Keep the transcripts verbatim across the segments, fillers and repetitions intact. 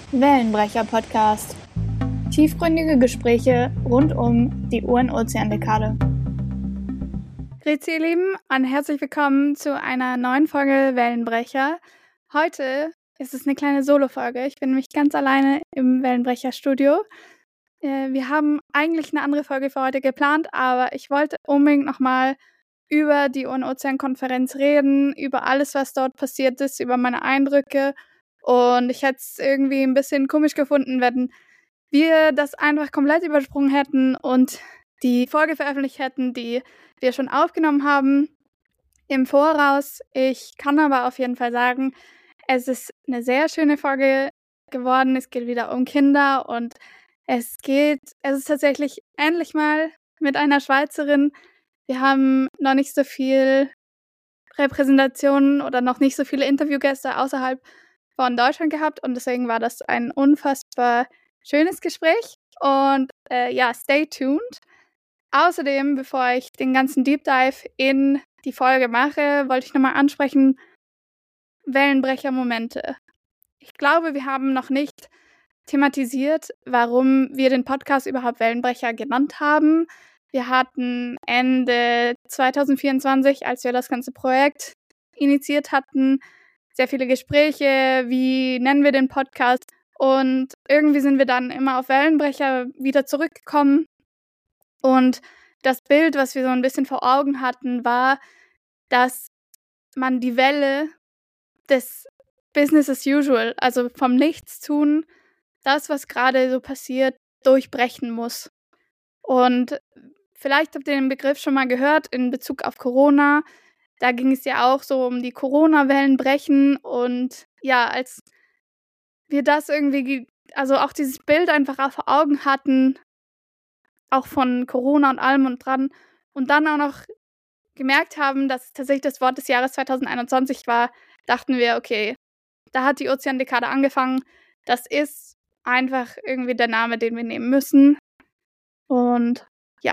Wellenbrecher-Podcast. Tiefgründige Gespräche rund um die U N-Ozeandekade. Grüezi, ihr Lieben, und herzlich willkommen zu einer neuen Folge Wellenbrecher. Heute ist es eine kleine Solo-Folge. Ich bin nämlich ganz alleine im Wellenbrecher-Studio. Äh, wir haben eigentlich eine andere Folge für heute geplant, aber ich wollte unbedingt nochmal über die U N-Ozean-Konferenz reden, über alles, was dort passiert ist, über meine Eindrücke. Und ich hätte es irgendwie ein bisschen komisch gefunden, wenn wir das einfach komplett übersprungen hätten und die Folge veröffentlicht hätten, die wir schon aufgenommen haben im Voraus. Ich kann aber auf jeden Fall sagen, es ist eine sehr schöne Folge geworden. Es geht wieder um Kinder und es geht, es ist tatsächlich endlich mal mit einer Schweizerin. Wir haben noch nicht so viel Repräsentation oder noch nicht so viele Interviewgäste außerhalb von Deutschland gehabt und deswegen war das ein unfassbar schönes Gespräch und äh, ja, stay tuned. Außerdem, bevor ich den ganzen Deep Dive in die Folge mache, wollte ich nochmal ansprechen, Wellenbrecher-Momente. Ich glaube, wir haben noch nicht thematisiert, warum wir den Podcast überhaupt Wellenbrecher genannt haben. Wir hatten Ende zwanzig vierundzwanzig, als wir das ganze Projekt initiiert hatten, sehr viele Gespräche, wie nennen wir den Podcast, und irgendwie sind wir dann immer auf Wellenbrecher wieder zurückgekommen und das Bild, was wir so ein bisschen vor Augen hatten, war, dass man die Welle des Business as usual, also vom Nichtstun, das, was gerade so passiert, durchbrechen muss. Und vielleicht habt ihr den Begriff schon mal gehört in Bezug auf Corona. Da ging es ja auch so um die Corona-Wellen brechen und ja, als wir das irgendwie, also auch dieses Bild einfach auch vor Augen hatten, auch von Corona und allem und dran und dann auch noch gemerkt haben, dass es tatsächlich das Wort des Jahres zwanzig einundzwanzig war, dachten wir, okay, da hat die Ozeandekade angefangen. Das ist einfach irgendwie der Name, den wir nehmen müssen. Und ja,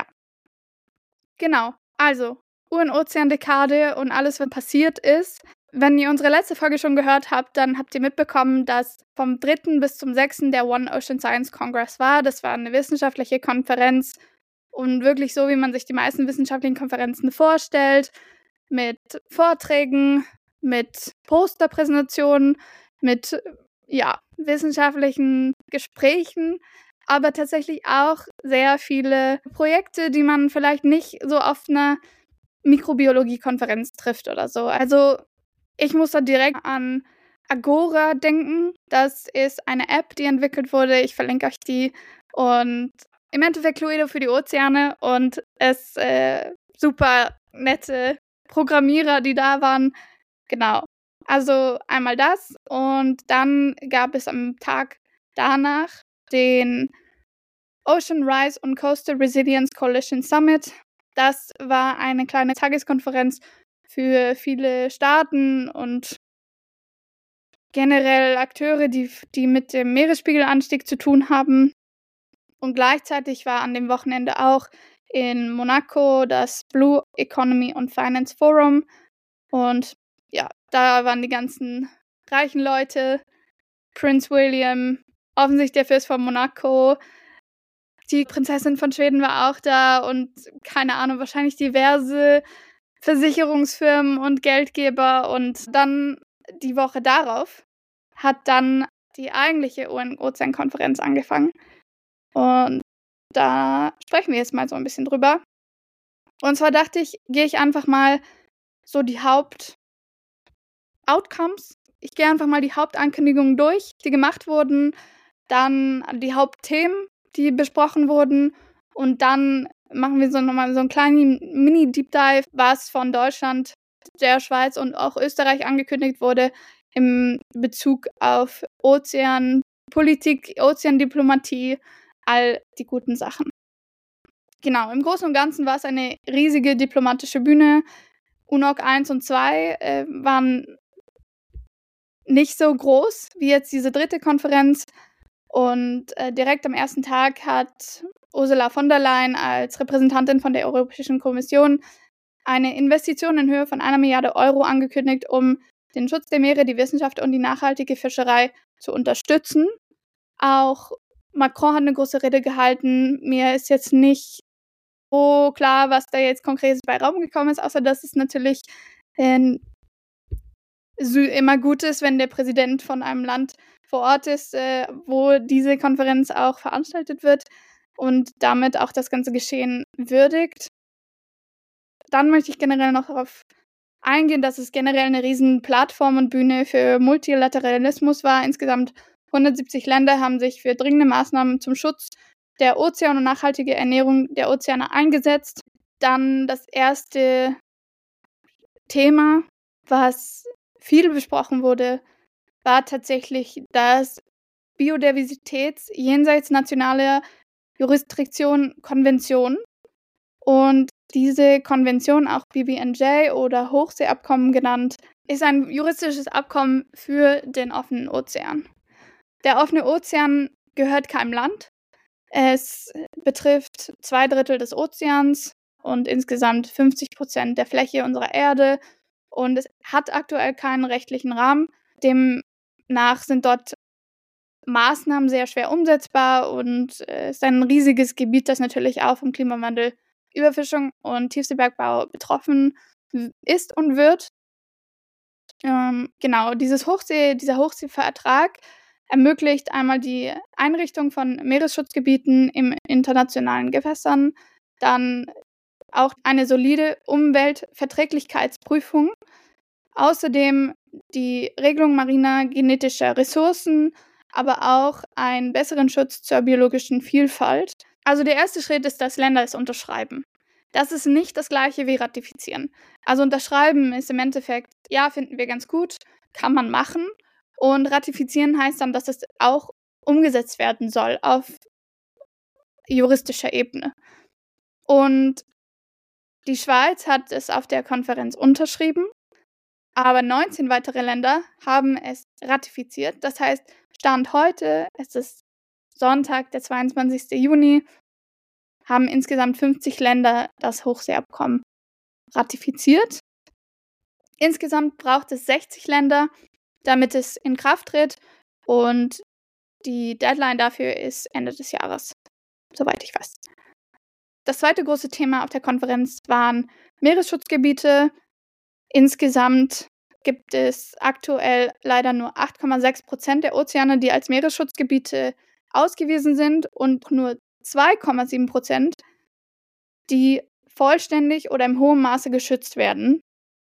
genau, also U N-Ozeandekade und alles, was passiert ist. Wenn ihr unsere letzte Folge schon gehört habt, dann habt ihr mitbekommen, dass vom dritten bis zum sechsten der One Ocean Science Congress war. Das war eine wissenschaftliche Konferenz und wirklich so, wie man sich die meisten wissenschaftlichen Konferenzen vorstellt, mit Vorträgen, mit Posterpräsentationen, mit ja, wissenschaftlichen Gesprächen, aber tatsächlich auch sehr viele Projekte, die man vielleicht nicht so auf einer Mikrobiologie-Konferenz trifft oder so. Also ich muss da direkt an Agora denken. Das ist eine App, die entwickelt wurde. Ich verlinke euch die. Und im Endeffekt Cluedo für die Ozeane und es äh, super nette Programmierer, die da waren. Genau. Also einmal das und dann gab es am Tag danach den Ocean Rise und Coastal Resilience Coalition Summit. Das war eine kleine Tageskonferenz für viele Staaten und generell Akteure, die, die mit dem Meeresspiegelanstieg zu tun haben. Und gleichzeitig war an dem Wochenende auch in Monaco das Blue Economy and Finance Forum. Und ja, da waren die ganzen reichen Leute, Prince William, offensichtlich der Fürst von Monaco, die Prinzessin von Schweden war auch da und keine Ahnung, wahrscheinlich diverse Versicherungsfirmen und Geldgeber. Und dann die Woche darauf hat dann die eigentliche U N-Ozean-Konferenz angefangen. Und da sprechen wir jetzt mal so ein bisschen drüber. Und zwar dachte ich, gehe ich einfach mal so die Haupt-Outcomes, ich gehe einfach mal die Hauptankündigungen durch, die gemacht wurden, dann die Hauptthemen, die besprochen wurden und dann machen wir so nochmal so einen kleinen Mini-Deep-Dive, was von Deutschland, der Schweiz und auch Österreich angekündigt wurde im Bezug auf Ozeanpolitik, Ozeandiplomatie, all die guten Sachen. Genau, im Großen und Ganzen war es eine riesige diplomatische Bühne. U N O C eins und zwei äh, waren nicht so groß wie jetzt diese dritte Konferenz. Und äh, direkt am ersten Tag hat Ursula von der Leyen als Repräsentantin von der Europäischen Kommission eine Investition in Höhe von einer Milliarde Euro angekündigt, um den Schutz der Meere, die Wissenschaft und die nachhaltige Fischerei zu unterstützen. Auch Macron hat eine große Rede gehalten. Mir ist jetzt nicht so klar, was da jetzt konkret bei rausgekommen ist, außer dass es natürlich äh, immer gut ist, wenn der Präsident von einem Land vor Ort ist, äh, wo diese Konferenz auch veranstaltet wird und damit auch das ganze Geschehen würdigt. Dann möchte ich generell noch darauf eingehen, dass es generell eine riesen Plattform und Bühne für Multilateralismus war. Insgesamt hundertsiebzig Länder haben sich für dringende Maßnahmen zum Schutz der Ozeane und nachhaltige Ernährung der Ozeane eingesetzt. Dann das erste Thema, was viel besprochen wurde, war tatsächlich, dass Biodiversitäts jenseits nationaler Jurisdiktion Konvention und diese Konvention, auch B B N J oder Hochseeabkommen genannt, ist ein juristisches Abkommen für den offenen Ozean. Der offene Ozean gehört keinem Land. Es betrifft zwei Drittel des Ozeans und insgesamt fünfzig Prozent der Fläche unserer Erde und es hat aktuell keinen rechtlichen Rahmen. Demnach sind dort Maßnahmen sehr schwer umsetzbar und es ist ein riesiges Gebiet, das natürlich auch vom Klimawandel, Überfischung und Tiefseebergbau betroffen ist und wird. Ähm, genau, dieses Hochsee, dieser Hochseevertrag ermöglicht einmal die Einrichtung von Meeresschutzgebieten im internationalen Gewässern, dann auch eine solide Umweltverträglichkeitsprüfung, außerdem die Regelung mariner genetischer Ressourcen, aber auch einen besseren Schutz zur biologischen Vielfalt. Also der erste Schritt ist, dass Länder es unterschreiben. Das ist nicht das gleiche wie ratifizieren. Also unterschreiben ist im Endeffekt, ja, finden wir ganz gut, kann man machen. Und ratifizieren heißt dann, dass es auch umgesetzt werden soll auf juristischer Ebene. Und die Schweiz hat es auf der Konferenz unterschrieben, aber neunzehn weitere Länder haben es ratifiziert. Das heißt, Stand heute, es ist Sonntag, der zweiundzwanzigsten Juni, haben insgesamt fünfzig Länder das Hochseeabkommen ratifiziert. Insgesamt braucht es sechzig Länder, damit es in Kraft tritt und die Deadline dafür ist Ende des Jahres, soweit ich weiß. Das zweite große Thema auf der Konferenz waren Meeresschutzgebiete. Insgesamt gibt es aktuell leider nur acht Komma sechs Prozent der Ozeane, die als Meeresschutzgebiete ausgewiesen sind und nur zwei Komma sieben Prozent, die vollständig oder im hohen Maße geschützt werden.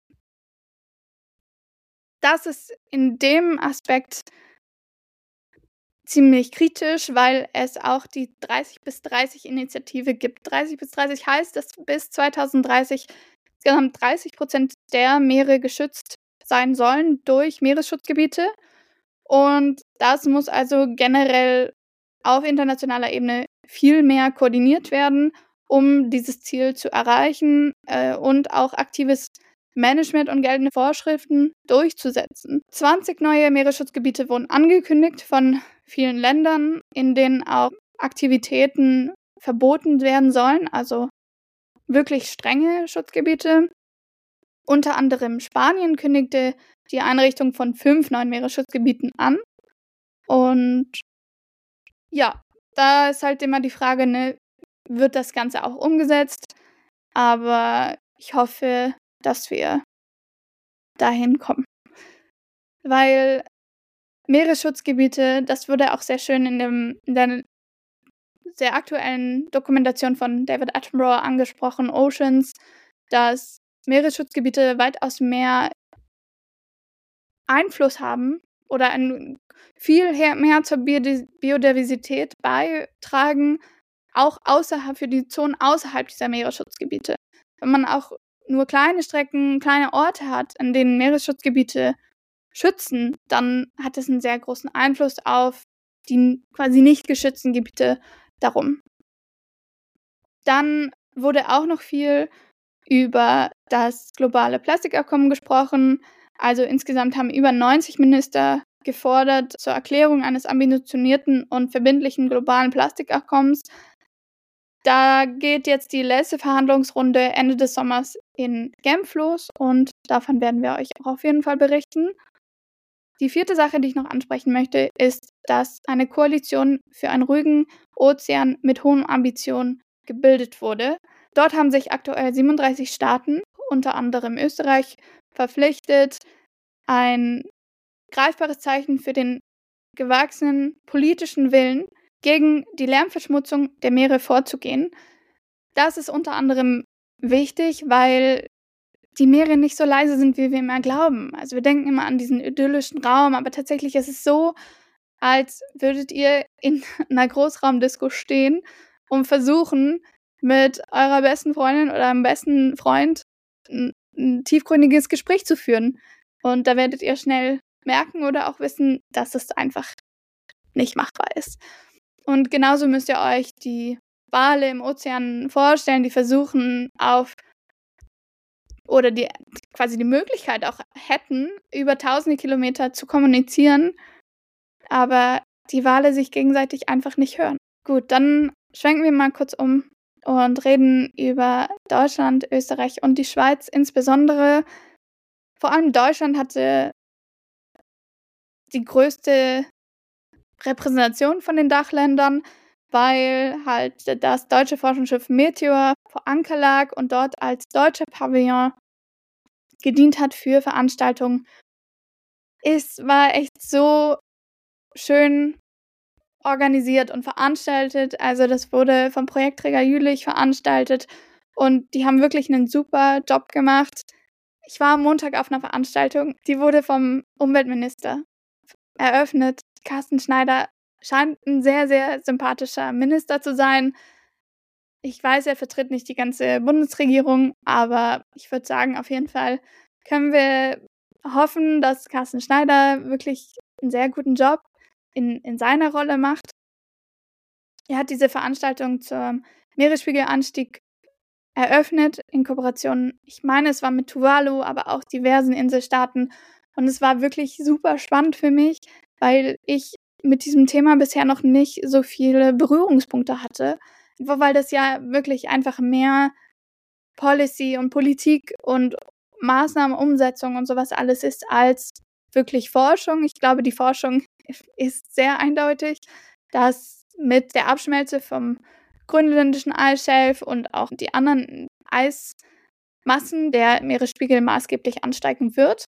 Das ist in dem Aspekt ziemlich kritisch, weil es auch die dreißig bis dreißig Initiative gibt. dreißig bis dreißig heißt, dass bis zweitausenddreißig insgesamt dreißig Prozent der Meere geschützt sein sollen durch Meeresschutzgebiete. Und das muss also generell auf internationaler Ebene viel mehr koordiniert werden, um dieses Ziel zu erreichen äh, und auch aktives Management und geltende Vorschriften durchzusetzen. zwanzig neue Meeresschutzgebiete wurden angekündigt von vielen Ländern, in denen auch Aktivitäten verboten werden sollen, also wirklich strenge Schutzgebiete. Unter anderem Spanien kündigte die Einrichtung von fünf neuen Meeresschutzgebieten an. Und ja, da ist halt immer die Frage, ne, wird das Ganze auch umgesetzt? Aber ich hoffe, dass wir dahin kommen. Weil Meeresschutzgebiete, das wurde auch sehr schön in, dem, in der sehr aktuellen Dokumentation von David Attenborough angesprochen, Oceans, dass Meeresschutzgebiete weitaus mehr Einfluss haben oder ein viel mehr zur Biodiversität beitragen, auch außerhalb für die Zonen außerhalb dieser Meeresschutzgebiete. Wenn man auch nur kleine Strecken, kleine Orte hat, an denen Meeresschutzgebiete schützen, dann hat es einen sehr großen Einfluss auf die quasi nicht geschützten Gebiete darum. Dann wurde auch noch viel über das globale Plastikabkommen gesprochen. Also insgesamt haben über neunzig Minister gefordert zur Erklärung eines ambitionierten und verbindlichen globalen Plastikabkommens. Da geht jetzt die letzte Verhandlungsrunde Ende des Sommers in Genf los und davon werden wir euch auch auf jeden Fall berichten. Die vierte Sache, die ich noch ansprechen möchte, ist, dass eine Koalition für einen ruhigen Ozean mit hohen Ambitionen gebildet wurde. Dort haben sich aktuell siebenunddreißig Staaten, unter anderem Österreich, verpflichtet, ein greifbares Zeichen für den gewachsenen politischen Willen gegen die Lärmverschmutzung der Meere vorzugehen. Das ist unter anderem wichtig, weil die Meere nicht so leise sind, wie wir immer glauben. Also wir denken immer an diesen idyllischen Raum, aber tatsächlich ist es so, als würdet ihr in einer Großraumdisco stehen und versuchen, mit eurer besten Freundin oder einem besten Freund ein, ein tiefgründiges Gespräch zu führen. Und da werdet ihr schnell merken oder auch wissen, dass es einfach nicht machbar ist. Und genauso müsst ihr euch die Wale im Ozean vorstellen, die versuchen auf oder die quasi die Möglichkeit auch hätten, über tausende Kilometer zu kommunizieren, aber die Wale sich gegenseitig einfach nicht hören. Gut, dann schwenken wir mal kurz um und reden über Deutschland, Österreich und die Schweiz insbesondere. Vor allem Deutschland hatte die größte Repräsentation von den Dachländern, weil halt das deutsche Forschungsschiff Meteor vor Anker lag und dort als deutscher Pavillon gedient hat für Veranstaltungen. Es war echt so schön organisiert und veranstaltet. Also das wurde vom Projektträger Jülich veranstaltet und die haben wirklich einen super Job gemacht. Ich war am Montag auf einer Veranstaltung, die wurde vom Umweltminister eröffnet. Carsten Schneider scheint ein sehr, sehr sympathischer Minister zu sein. Ich weiß, er vertritt nicht die ganze Bundesregierung, aber ich würde sagen, auf jeden Fall können wir hoffen, dass Carsten Schneider wirklich einen sehr guten Job in, in seiner Rolle macht. Er hat diese Veranstaltung zum Meeresspiegelanstieg eröffnet in Kooperation, ich meine, es war mit Tuvalu, aber auch diversen Inselstaaten. Und es war wirklich super spannend für mich, weil ich mit diesem Thema bisher noch nicht so viele Berührungspunkte hatte, weil das ja wirklich einfach mehr Policy und Politik und Maßnahmenumsetzung und sowas alles ist als wirklich Forschung. Ich glaube, die Forschung ist sehr eindeutig, dass mit der Abschmelze vom grönländischen Eisschelf und auch die anderen Eismassen der Meeresspiegel maßgeblich ansteigen wird.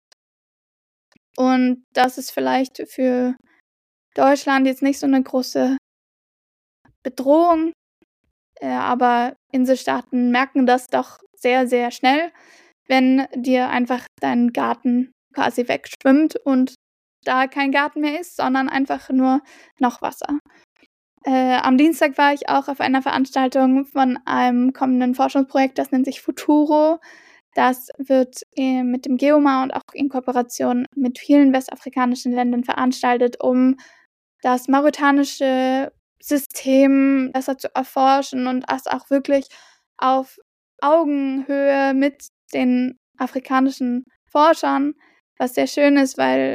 Und das ist vielleicht für Deutschland jetzt nicht so eine große Bedrohung, äh, aber Inselstaaten merken das doch sehr, sehr schnell, wenn dir einfach dein Garten quasi wegschwimmt und da kein Garten mehr ist, sondern einfach nur noch Wasser. Äh, am Dienstag war ich auch auf einer Veranstaltung von einem kommenden Forschungsprojekt, das nennt sich Futuro. Das wird äh, mit dem Geomar und auch in Kooperation mit vielen westafrikanischen Ländern veranstaltet, um das mauretanische System besser zu erforschen und das auch wirklich auf Augenhöhe mit den afrikanischen Forschern, was sehr schön ist, weil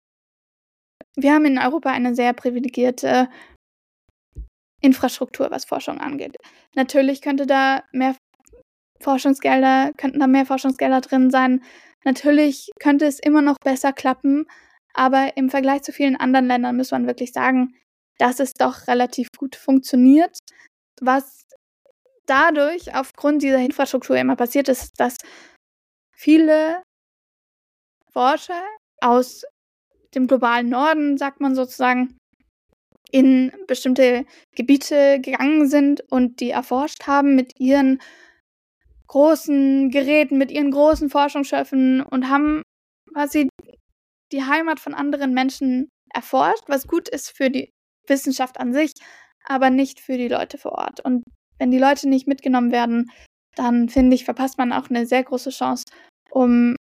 wir haben in Europa eine sehr privilegierte Infrastruktur, was Forschung angeht. Natürlich könnte da mehr Forschungsgelder, könnten da mehr Forschungsgelder drin sein. Natürlich könnte es immer noch besser klappen, aber im Vergleich zu vielen anderen Ländern muss man wirklich sagen, dass es doch relativ gut funktioniert. Was dadurch aufgrund dieser Infrastruktur immer passiert ist, dass viele Forscher aus dem globalen Norden, sagt man sozusagen, in bestimmte Gebiete gegangen sind und die erforscht haben mit ihren großen Geräten, mit ihren großen Forschungsschiffen und haben quasi die Heimat von anderen Menschen erforscht, was gut ist für die Wissenschaft an sich, aber nicht für die Leute vor Ort. Und wenn die Leute nicht mitgenommen werden, dann finde ich, verpasst man auch eine sehr große Chance, um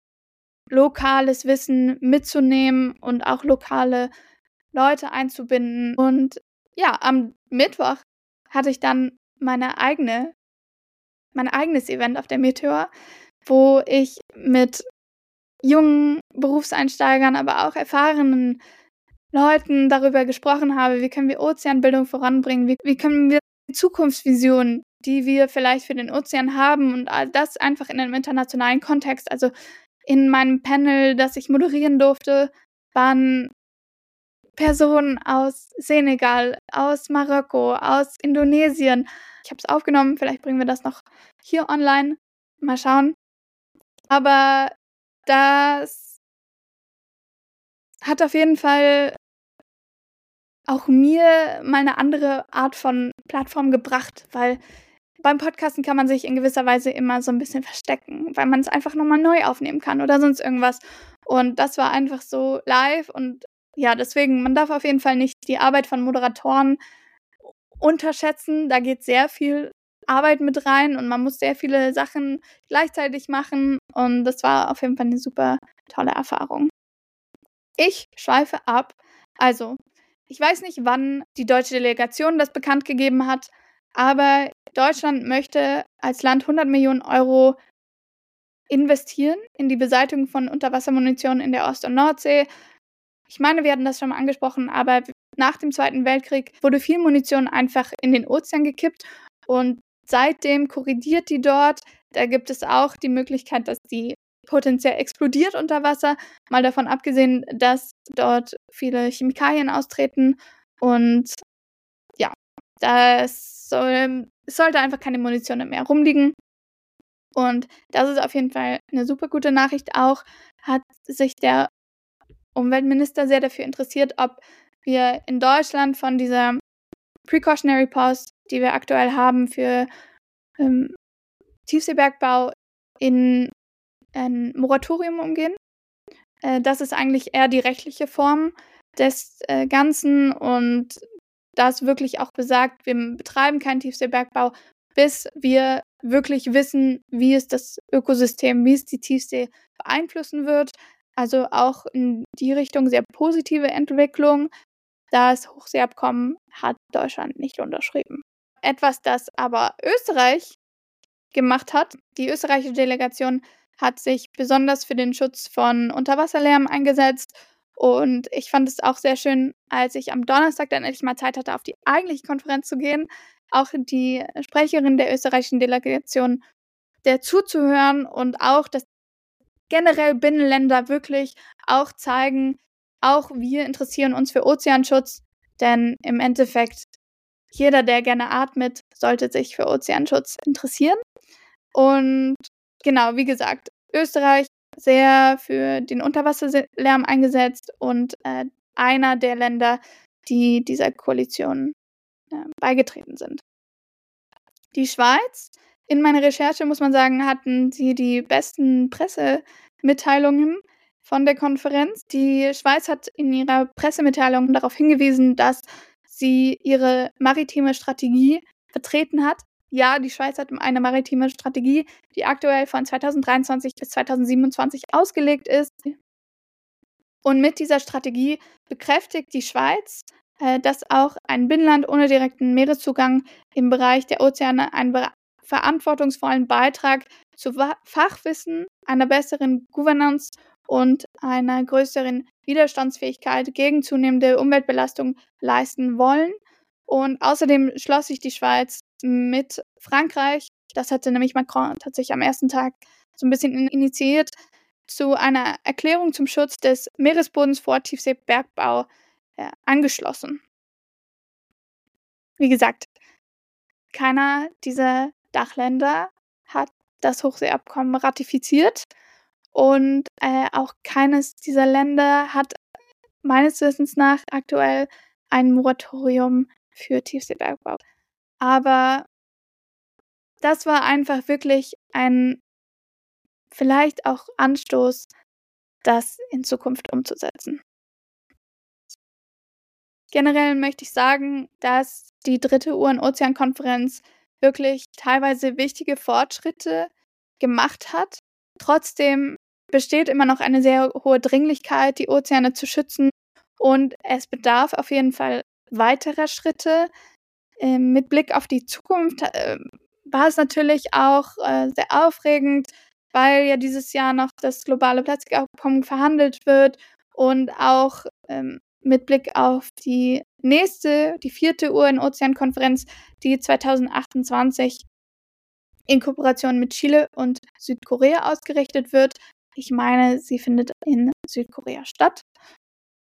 lokales Wissen mitzunehmen und auch lokale Leute einzubinden. Und ja, am Mittwoch hatte ich dann meine eigene, mein eigenes Event auf der Meteor, wo ich mit jungen Berufseinsteigern, aber auch erfahrenen Leuten darüber gesprochen habe, wie können wir Ozeanbildung voranbringen, wie, wie können wir die Zukunftsvision, die wir vielleicht für den Ozean haben und all das einfach in einem internationalen Kontext, also in meinem Panel, das ich moderieren durfte, waren Personen aus Senegal, aus Marokko, aus Indonesien. Ich habe es aufgenommen, vielleicht bringen wir das noch hier online. Mal schauen. Aber das hat auf jeden Fall auch mir mal eine andere Art von Plattform gebracht, weil beim Podcasten kann man sich in gewisser Weise immer so ein bisschen verstecken, weil man es einfach noch mal neu aufnehmen kann oder sonst irgendwas. Und das war einfach so live und ja, deswegen, man darf auf jeden Fall nicht die Arbeit von Moderatoren unterschätzen. Da geht sehr viel Arbeit mit rein und man muss sehr viele Sachen gleichzeitig machen und das war auf jeden Fall eine super tolle Erfahrung. Ich schweife ab. Also, ich weiß nicht, wann die deutsche Delegation das bekannt gegeben hat, aber Deutschland möchte als Land hundert Millionen Euro investieren in die Beseitigung von Unterwassermunition in der Ost- und Nordsee. Ich meine, wir hatten das schon mal angesprochen, aber nach dem Zweiten Weltkrieg wurde viel Munition einfach in den Ozean gekippt und seitdem korrodiert die dort. Da gibt es auch die Möglichkeit, dass die potenziell explodiert unter Wasser, mal davon abgesehen, dass dort viele Chemikalien austreten und ja, das soll, es sollte einfach keine Munition mehr rumliegen. Und das ist auf jeden Fall eine super gute Nachricht. Auch hat sich der Umweltminister sehr dafür interessiert, ob wir in Deutschland von dieser Precautionary Pause, die wir aktuell haben für ähm, Tiefseebergbau, in ein Moratorium umgehen. Äh, das ist eigentlich eher die rechtliche Form des äh, Ganzen und das wirklich auch besagt, wir betreiben keinen Tiefseebergbau, bis wir wirklich wissen, wie es das Ökosystem, wie es die Tiefsee beeinflussen wird. Also auch in die Richtung sehr positive Entwicklung. Das Hochseeabkommen hat Deutschland nicht unterschrieben. Etwas, das aber Österreich gemacht hat. Die österreichische Delegation hat sich besonders für den Schutz von Unterwasserlärm eingesetzt. Und ich fand es auch sehr schön, als ich am Donnerstag dann endlich mal Zeit hatte, auf die eigentliche Konferenz zu gehen, auch die Sprecherin der österreichischen Delegation der zuzuhören und auch, dass generell Binnenländer wirklich auch zeigen, auch wir interessieren uns für Ozeanschutz, denn im Endeffekt jeder, der gerne atmet, sollte sich für Ozeanschutz interessieren. Und genau, wie gesagt, Österreich sehr für den Unterwasserlärm eingesetzt und äh, einer der Länder, die dieser Koalition äh, beigetreten sind. Die Schweiz, in meiner Recherche muss man sagen, hatten sie die besten Pressemitteilungen von der Konferenz. Die Schweiz hat in ihrer Pressemitteilung darauf hingewiesen, dass sie ihre maritime Strategie vertreten hat. Ja, die Schweiz hat eine maritime Strategie, die aktuell von zweitausenddreiundzwanzig bis zweitausendsiebenundzwanzig ausgelegt ist. Und mit dieser Strategie bekräftigt die Schweiz, äh, dass auch ein Binnenland ohne direkten Meereszugang im Bereich der Ozeane einen be- verantwortungsvollen Beitrag zu Wa- Fachwissen, einer besseren Governance und einer größeren Widerstandsfähigkeit gegen zunehmende Umweltbelastung leisten wollen. Und außerdem schloss sich die Schweiz mit Frankreich, das hatte nämlich Macron tatsächlich am ersten Tag so ein bisschen in- initiiert, zu einer Erklärung zum Schutz des Meeresbodens vor Tiefseebergbau äh, angeschlossen. Wie gesagt, keiner dieser Dachländer hat das Hochseeabkommen ratifiziert und äh, auch keines dieser Länder hat meines Wissens nach aktuell ein Moratorium für Tiefseebergbau. Aber das war einfach wirklich ein vielleicht auch Anstoß, das in Zukunft umzusetzen. Generell möchte ich sagen, dass die dritte U N-Ozean-Konferenz wirklich teilweise wichtige Fortschritte gemacht hat. Trotzdem besteht immer noch eine sehr hohe Dringlichkeit, die Ozeane zu schützen und es bedarf auf jeden Fall weiterer Schritte. Äh, mit Blick auf die Zukunft äh, war es natürlich auch äh, sehr aufregend, weil ja dieses Jahr noch das globale Plastikabkommen verhandelt wird und auch ähm, mit Blick auf die nächste, die vierte U N-Ozean-Konferenz, die zweitausendachtundzwanzig in Kooperation mit Chile und Südkorea ausgerichtet wird. Ich meine, sie findet in Südkorea statt.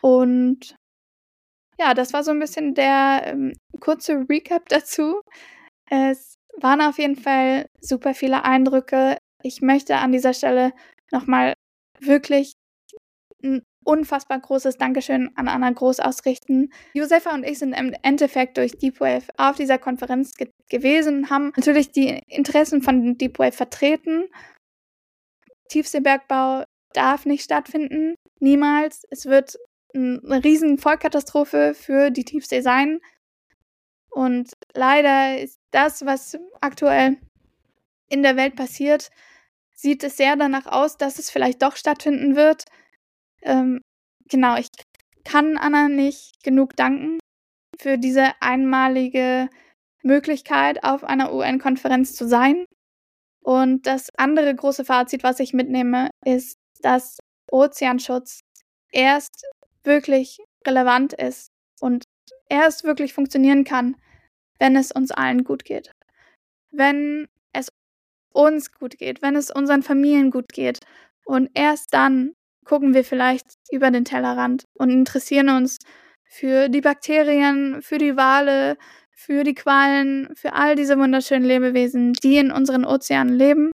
Und ja, das war so ein bisschen der ähm, kurze Recap dazu. Es waren auf jeden Fall super viele Eindrücke. Ich möchte an dieser Stelle nochmal wirklich ein unfassbar großes Dankeschön an Anna Groß ausrichten. Josefa und ich sind im Endeffekt durch Deepwave auf dieser Konferenz ge- gewesen, haben natürlich die Interessen von Deepwave vertreten. Tiefseebergbau darf nicht stattfinden, niemals. Es wird eine riesen Vollkatastrophe für die Tiefsee sein. Und leider ist das, was aktuell in der Welt passiert, sieht es sehr danach aus, dass es vielleicht doch stattfinden wird. Ähm, genau, ich kann Anna nicht genug danken für diese einmalige Möglichkeit, auf einer U N-Konferenz zu sein. Und das andere große Fazit, was ich mitnehme, ist, dass Ozeanschutz erst wirklich relevant ist und erst wirklich funktionieren kann, wenn es uns allen gut geht. Wenn es uns gut geht, wenn es unseren Familien gut geht. Und erst dann gucken wir vielleicht über den Tellerrand und interessieren uns für die Bakterien, für die Wale, für die Quallen, für all diese wunderschönen Lebewesen, die in unseren Ozeanen leben.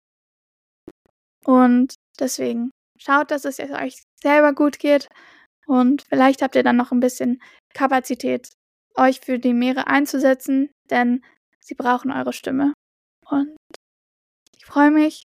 Und deswegen schaut, dass es euch selber gut geht und vielleicht habt ihr dann noch ein bisschen Kapazität, euch für die Meere einzusetzen, denn sie brauchen eure Stimme. Und ich freue mich,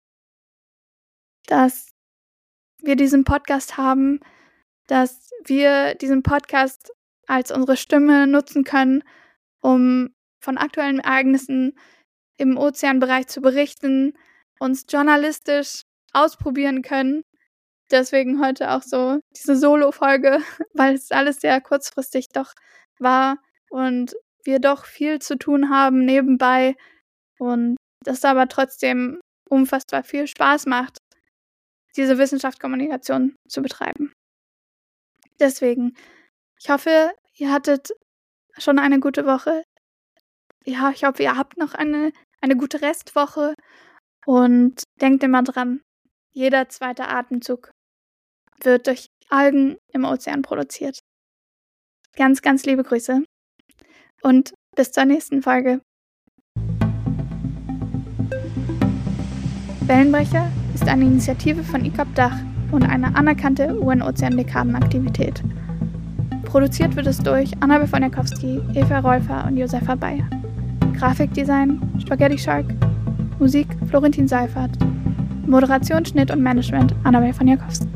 dass wir diesen Podcast haben, dass wir diesen Podcast als unsere Stimme nutzen können, um von aktuellen Ereignissen im Ozeanbereich zu berichten, uns journalistisch ausprobieren können. Deswegen heute auch so diese Solo-Folge, weil es alles sehr kurzfristig doch war und wir doch viel zu tun haben nebenbei und das aber trotzdem unfassbar viel Spaß macht, diese Wissenschaftskommunikation zu betreiben. Deswegen, ich hoffe, ihr hattet schon eine gute Woche. Ja, ich hoffe, ihr habt noch eine, eine gute Restwoche und denkt immer dran, jeder zweite Atemzug wird durch Algen im Ozean produziert. Ganz, ganz liebe Grüße und bis zur nächsten Folge. Wellenbrecher ist eine Initiative von I C O P Dach und eine anerkannte U N-Ozean-Dekadenaktivität. Produziert wird es durch Anna Befoniakowski, Eva Rolfer und Josefa Bayer. Grafikdesign Spaghetti Shark, Musik Florentin Seifert, Moderation, Schnitt und Management Anna Befoniakowski.